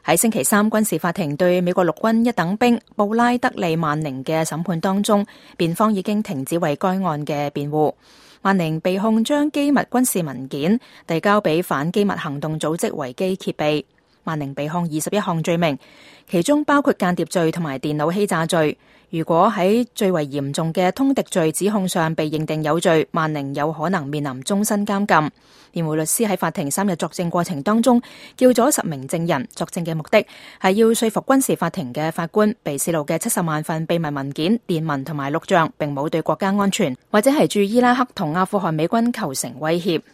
喺星期三軍事法庭對美國陸軍一等兵布拉德利·曼寧嘅審判當中，辯方已經停止為該案嘅辯護。曼寧被控將機密軍事文件遞交俾反機密行動組織維基揭秘。曼寧被控21項罪名，其中包括間諜罪同埋電腦欺詐罪。如果喺最為嚴重嘅通敵罪指控上被認定有罪，曼寧有可能面臨終身監禁。辯護律師喺法庭3日作證過程當中，叫咗10名證人作證嘅目的係要說服軍事法庭嘅法官，被泄露嘅70萬份秘密文件、電文同埋錄像並冇對國家安全或者係駐伊拉克同阿富汗美軍構成威脅。